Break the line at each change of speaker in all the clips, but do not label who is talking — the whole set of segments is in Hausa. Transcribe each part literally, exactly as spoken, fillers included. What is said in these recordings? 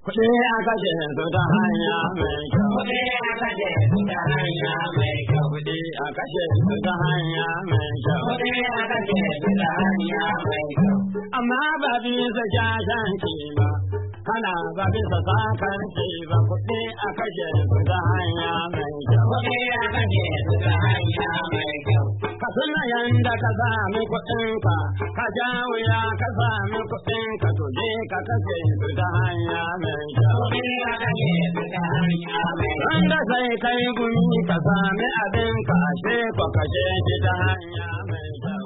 Kuɗi a kashe su ta hanya mai kyau. Kuɗi a kashe su ta hanya mai kyau. Kuɗi a kashe su ta hanya mai kyau. Kuɗi a kashe su ta hanya mai kyau. Amma ba bisa shashanci ba, kana ba bisa sakarci ba. Kuɗi a kashe su ta hanya mai kyau. Kuɗi a kashe su ta hanya mai kyau. Ka tuna yanda ka sami kuɗinka, ka ja wuya ka sami kuɗinka, to je ka kashe su ta hanya mai kyau. Wanda sai kai gumi ka sami abin ka ashe ka kashe shi ta hanya mai kyau.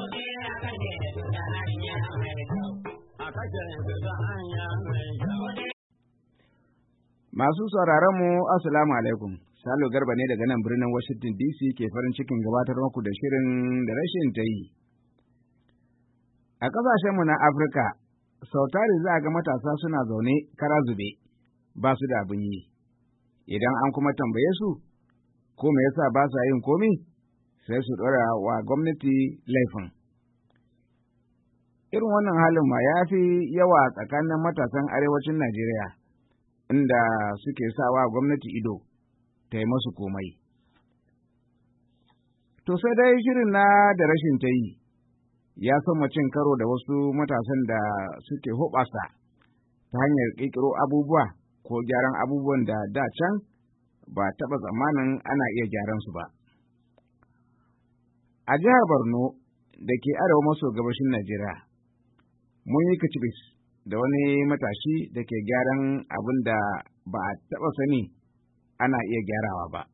A kashe su ta hanya mai kyau.
Masu sauraron mu assalamu alaikum. Salo Garba ne daga nan birnin Washington D C ke farin cikin gabatar muku da shirin da rashin ta yi. A ƙasashenmu na Afirka, sautari za a ga matasa suna zaune kara zube, ba su da abin yi. Idan an kuma tambaye su, ko me yasa ba sa yin komi, sai su ɗora wa gwamnati laifin. Irin wannan halin ma ya fi yawa tsakanin matasan arewacin Najeriya, inda suke sawa gwamnati ido ta yi masu komai. To sai dai shirin na da rashin ta yi ya soma cin karo da wasu matasan da suke hoɓasa ta hanyar ƙirƙiro abubuwa ko gyaran abubuwan da da can ba taɓa tsammanin ana iya gyaran su ba. A jihar Borno da ke arewa maso gabashin Najeriya, mun yi kicibis da wani matashi da ke gyaran abin da ba a taɓa sani ana iya gyarawa ba.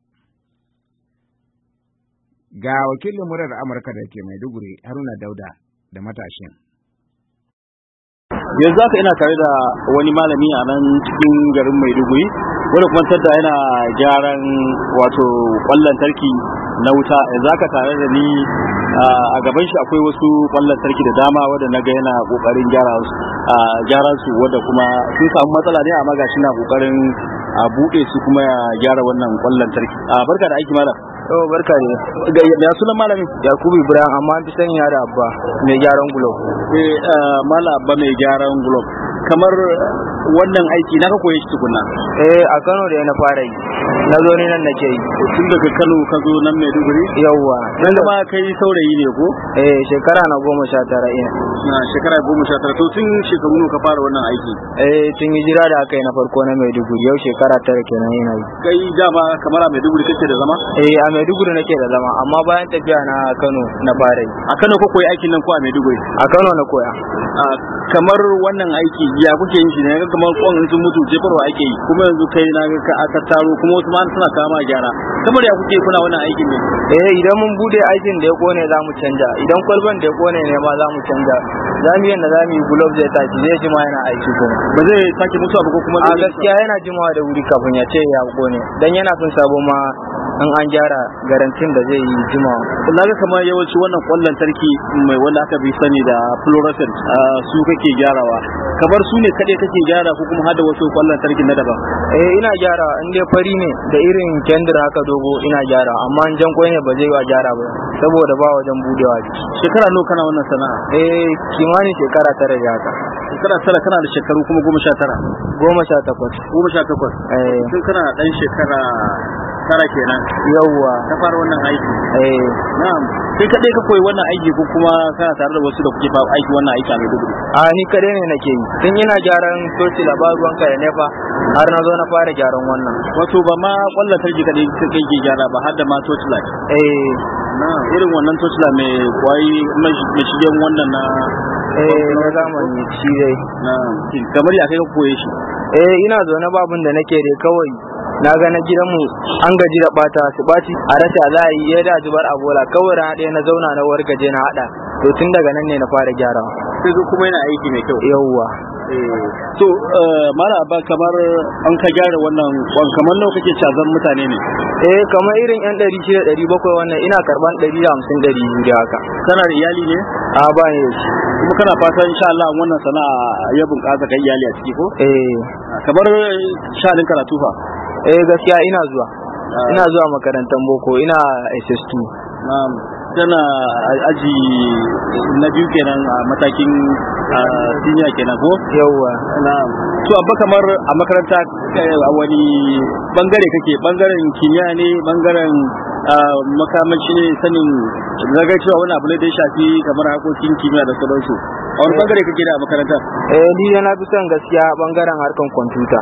Ga wakilin murar Amurka da ke Maiduguri, Haruna Dauda, da matashin.
Yanzu haka ina tare da wani malami a nan cikin garin Maiduguri, wanda kuma tadda yana gyaran wato ƙwallon tarki na wuta. Yanzu haka tare da ni a gaban shi akwai wasu ƙwallon tarki da dama wanda na ga yana ƙoƙarin gyara su, wanda kuma sun samu matsala ne, amma gashi na ƙoƙarin a buɗe su kuma ya gyara wannan ƙwallon tarki. Barka da aiki malam.
Oh, barka ne.
Ya sunan malamin?
Yakubu Ibrahim, amma an fi sani da Abba mai gyaran gulob.
Eh, Malam Abba mai gyaran gulob. Kamar wannan aiki na ka koyi shi tukunna?
Eh, a Kano da na fara yi. Na zo ne nan nake yi.
Tun daga Kano ka zo nan Maiduguri?
Yawwa.
Nan ma kai saurayi ne ko?
Eh, shekara na goma sha tara ina.
Na shekara goma sha tara. To tun shekaru ne ka fara wannan aiki?
Eh, tun hijira da aka yi na farko na Maiduguri, yau shekara tara kenan yana yi.
Kai dama kamar a Maiduguri kake da zama?
Eh, a Maiduguri nake da zama, amma bayan tafiya na Kano na fara yi.
A Kano ko koyi aikin nan ko a Maiduguri?
A Kano na koya.
Kamar wannan aiki ya kuke yin shi ne, ga kamar kwan sun mutu jefarwa ake yi, kuma yanzu kai na ga ka aka taro, kuma wasu ma suna kama gyara. Kamar ya kuke kuna wannan aikin ne?
Eh, idan mun bude aikin da ya kone za mu canja, idan kwalban da ya kone ne ma za mu canja. Za mu yanda za mu yi gulob zai tashi, zai jima yana aiki kuma.
Ba zai sake mutu abu ko kuma?
A gaskiya yana jimawa da wuri kafin ya ce ya kone, dan yana son sabo ma in an gyara garantin da zai yi jimawa.
Na ga kamar yawanci wannan kwallon tarki mai wanda aka bi sani da fluorescent su kake gyarawa, kamar su ne kaɗai kake gyara ko kuma hada wasu kwallon tarki na daban?
Eh, ina gyara in dai fari ne da irin kendir haka dogo ina gyara, amma in jan kwai ne ba zai wa gyara ba saboda ba wajen budewa.
Shekara nawa kana wannan sana'a?
Eh, kimanin shekara tara da haka.
Shekara tara, kana da shekaru kuma goma sha tara?
Goma sha takwas.
Goma sha takwas?
Eh.
Tun kana ɗan shekara tara kenan?
Yawwa.
Ka fara wannan aiki?
Eh.
Na'am. Kai kaɗai ka koyi wannan aiki ko kuma kana tare da wasu da kuke fa aiki wannan aiki a Maiduguri?
A ni kaɗai ne nake yi. Tun ina gyaran toci labaruwan ka da nefa har na zo na fara gyaran wannan.
Wato ba ma kwallon tarki kaɗai kake gyara ba, har da ma torchlight?
Eh.
Na irin wannan torchlight mai kwayi mai shigen wannan na
eh na zamani shi dai.
Na kamar ya kai ka koye shi?
Eh, ina zaune babun da nake dai kawai na ga na gidanmu an gaji da bata su baci a rasa za a yi ya da zubar a bola, kawai rana ɗaya na zauna na wargaje na haɗa, to tun daga nan ne na fara gyarawa.
Sai kuma yana aiki mai kyau?
Yawwa.
To mala ba kamar an ka gyara wannan kwan kamar nawa kake cazan mutane ne?
Eh, kamar irin yan ɗari shida ɗari bakwai wannan ina karban ɗari da hamsin ɗari biyu da haka.
Kana da iyali ne?
A ba ne shi.
Kuma kana fatan insha Allah wannan sana'a ya bunƙasa kai iyali a ciki ko?
Eh.
Kamar sha'anin karatu fa?
Eh, gaskiya ina zuwa. Ina zuwa makarantar boko, ina S S two.
Na'am. tana aji na biyu kenan a matakin senior kenan ko
yawwa
na'am to abba kamar a makaranta a wani bangare kake bangaren kimiyya ne bangaren makamashi ne sanin zaga cewa wani abu ne da ya shafi kamar harkokin kimiyya da sauransu a wani bangare kake da a makaranta
eh ni na fi son gaskiya bangaren harkan kwamfuta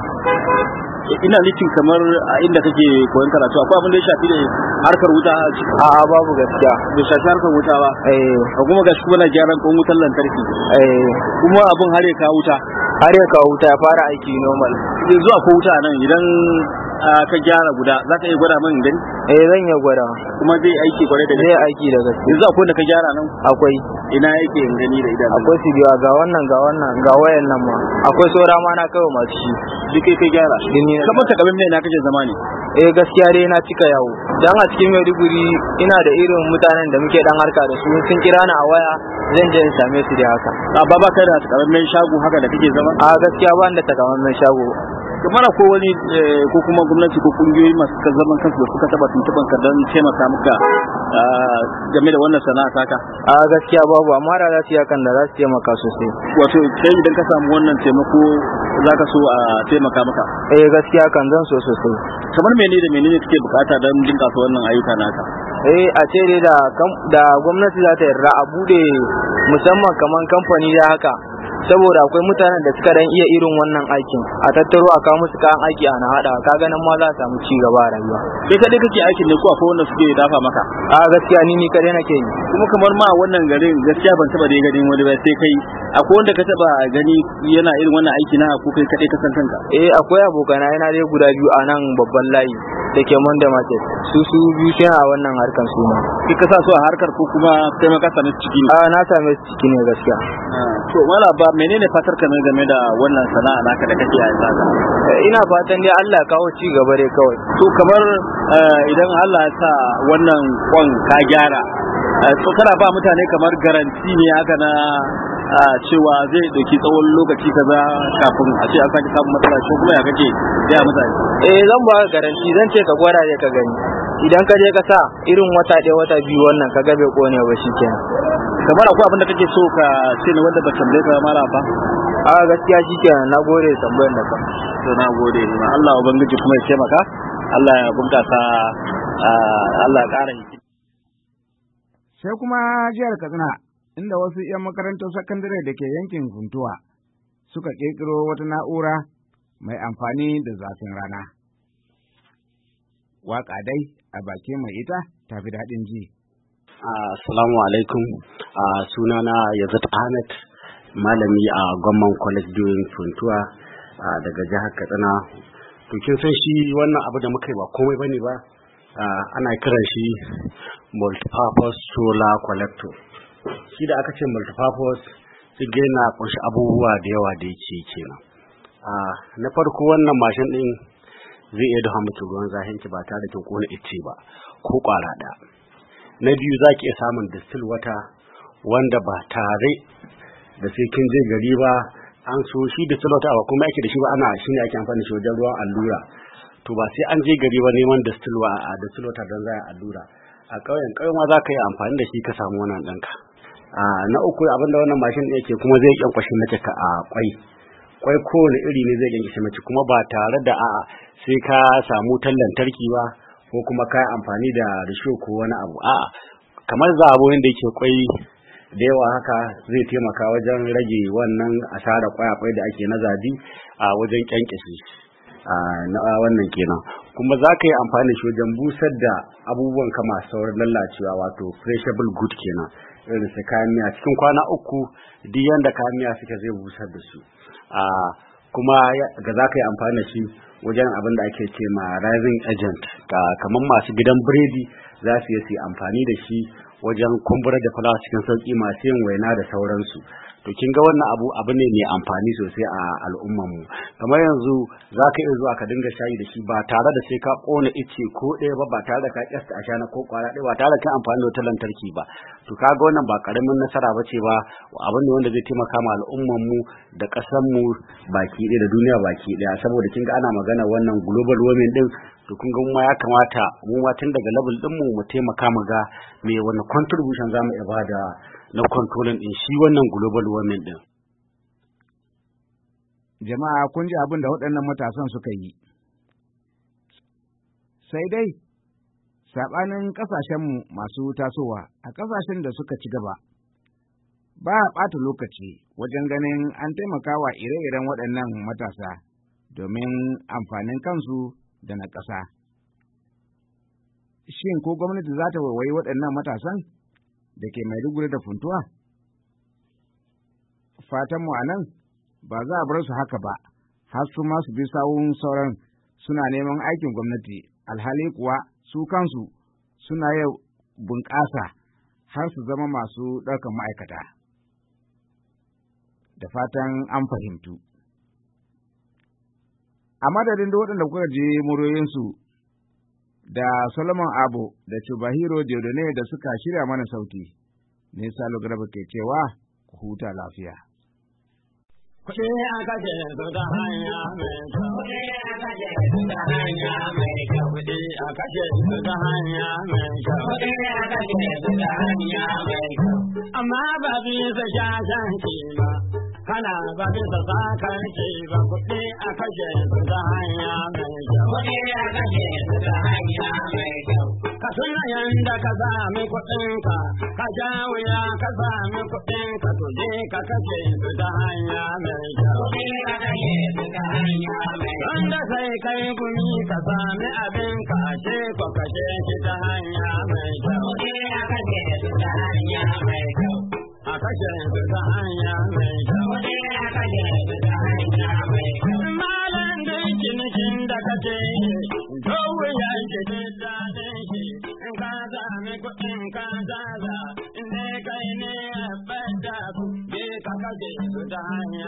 ina nufin kamar a inda kake koyon karatu akwai abin da ya shafi da harkar wuta
a a babu gaskiya
bai shafi harkar wuta ba
eh
kuma gashi kuma na gyaran kon wutar lantarki
eh
kuma abin har ya kawo wuta
har ya kawo wuta ya fara aiki normal
zuwa ko wuta nan idan ka gyara guda za ka iya gwada min gani
eh zan iya gwada
kuma zai aiki kwarai da
zai aiki da gaske
yanzu akwai da ka gyara nan
akwai
ina yake in gani da idan
akwai su biya ga wannan ga wannan ga wayan nan ma akwai saura ma na kawai masu shi
duk kai kai gyara kamar ka kamin mai na kace zama ne
eh gaskiya dai na cika yawo dan a cikin Maiduguri ina da irin mutanen da muke dan harka da su sun kira ni a waya zan je in same su da haka
a baba kai da takamaiman shago haka da kake zama
a gaskiya ba da takamaiman shago
kamar ko wani ko kuma gwamnati ko kungiyoyi masu zaman kansu da suka taba tuntuban ka don taimaka maka game da wannan sana'a taka
a gaskiya babu amma da za su yi hakan da za su taimaka sosai
wato kai idan ka samu wannan taimako za ka so a taimaka maka
eh gaskiya kan zan so sosai
kamar menene da menene kake bukata don bunƙasa wannan ayyuka naka
eh a ce dai da da gwamnati za ta yarda a bude musamman kaman kamfani da haka saboda akwai mutanen da suka dan iya irin wannan aikin a tattaro a kawo musu kayan aiki ana hada ka ganin ma za a samu ci gaba a rayuwa
kai kadai kake aikin ne ko akwai wanda suke dafa maka
a gaskiya ni ni kadai nake yi
kuma kamar ma wannan garin gaskiya ban taba da ganin wani ba sai kai akwai wanda ka taba gani yana irin wannan aiki na ko kai kadai ka san kanka
eh akwai abokana yana dai guda biyu a nan babban layi da ke Monday Market su su biyu shi a wannan harkar su ma
kai ka sa su a harkar ko kuma kai ma ka same su ciki ne
a na same su ciki ne gaskiya
to wala ba menene fatar ka ne game da wannan sana'a naka da kake a yanzu
ina fatan dai Allah ya kawo ci gaba dai kawai
to kamar idan Allah ya sa wannan kwan ka gyara to kana ba mutane kamar garanti ne haka na cewa zai dauki tsawon lokaci kaza kafin a ce an sake samun matsala ko kuma ya kake ya mutane
eh zan ba garanti zan ce ka gwada ne ka gani idan ka je ka sa irin wata ɗaya wata biyu wannan ka ga bai kone ba shikenan
kamar akwai abin da kake so ka ce ne wanda ba tambaye ka mara ba
a gaskiya shikenan na gode tambayar da ka
to na gode ma Allah ubangiji kuma ya taimaka Allah ya bunkasa Allah ya ƙara hikima
sai kuma jihar Katsina inda wasu 'yan makarantar sakandare da ke yankin Funtuwa suka ƙirƙiro wata na'ura mai amfani da zafin rana. Waƙa dai a bakin mai ita tafi daɗin ji.
Assalamu alaikum, sunana Yazid Ahmed, malami a Gwamman College doing Funtuwa daga jihar Katsina. To kin san shi wannan abu da muka yi ba komai bane ba, ana kiran shi multipurpose solar collector. Shi da aka ce multipurpose shi na kunshi abubuwa da yawa da yake kenan. Na farko wannan mashin din zai iya dafa miki ruwan zahinki ba tare da kin kona ice ba ko kwara da. Na biyu za ki iya samun distill water wanda ba tare da sai kin je gari ba an so shi distill water ba kuma yake da shi ba ana shi ne ake amfani shi wajen ruwan allura. To ba sai an je gari ba neman distill wa a distill water don za a allura. A ƙauyen ƙauyen ma za ka yi amfani da shi ka samu wannan ɗanka. Na uku abinda wannan mashin ɗin yake kuma zai kyankwashe mace ka a kwai. Kwai kowane iri ne zai kyankwashe mace kuma ba tare da a sai ka samu wutar lantarki ba ko kuma ka amfani da risho ko wani abu. A'a kamar zabo yadda yake kwai da yawa haka zai taimaka wajen rage wannan asara kwaya-kwai da ake na zabi a wajen kyankyashe na wannan kenan. Kuma za ka yi amfani da shi wajen busar da abubuwan ka masu saurin lallacewa wato perishable good kenan irin su kayan miya cikin kwana uku duk yanda kayan miya suka zai busar da su. Kuma ga za ka yi amfani da shi wajen abin da ake ce ma rising agent kamar masu gidan biredi za su yi amfani da shi wajen kumburar da fulawa cikin sauki masu yin waina da sauransu to kin ga wannan abu abu ne mai amfani sosai a al'ummar mu. Kamar yanzu zaka iya zuwa ka dinga shayi da shi ba tare da sai ka kona ice ko ɗaya ba ba tare da ka kyasta ashana ko kwara ɗaya ba tare da ka amfani da wutar lantarki ba. To kaga wannan ba karamin nasara bace ba, abin ne wanda zai taimaka ma al'ummar mu da ƙasar mu baki ɗaya da duniya baki ɗaya, saboda kin ga ana magana wannan global warming din. To kun ga mu ya kamata mu ma tun daga level din mu mu taimaka mu ga me wannan contribution zamu iya bada na controlling din shi wannan global warming din.
Jama'a kun ji abin da waɗannan matasan suka yi. Sai dai sabanin kasashenmu masu tasowa, a kasashen da suka ci gaba ba a ɓata lokaci wajen ganin an taimaka wa ire-iren waɗannan matasa domin amfanin kansu da na ƙasa. Shin ko gwamnati za ta waiwayi waɗannan matasan da ke Maiduguri da Funtuwa? Fatanmu a nan ba za a bar su haka ba, har su ma su bi sawun sauran suna neman aikin gwamnati, alhali kuwa su kansu suna yau bunƙasa har su zama masu ɗaukan ma'aikata. Da fatan an fahimtu. A madadin da waɗanda kuka je muryoyinsu da Solomon Abo da Chubahiro Diodone da suka shirya mana sauti, ne Salo Garba ke cewa ku huta lafiya.
Kuɗi aka ce su ta hanya mai kyau. Kuɗi aka ce su ta hanya mai kyau. Kuɗi aka ce su ta hanya mai kyau. Kuɗi aka ce su ta hanya mai kyau. Amma ba bisa shashanci ba, kana ba bisa sakarci ba. Kuɗi aka ce su ta hanya mai kyau. Kuɗi aka ce su ta hanya mai kyau. Ka tuna yanda ka sami kuɗinka, ka ja wuya ka sami kuɗinka, to je ka kashe su ta hanya mai kyau. Wanda sai kai gumi ka sami abin ka ce ko kashe shi ta hanya mai kyau. A kashe su ta hanya mai kyau. Malam dai cinikin da kace to wuya ke da shi in ka sami kuɗin ka zaza in dai kai ne ya bada ku je ka kashe su ta hanya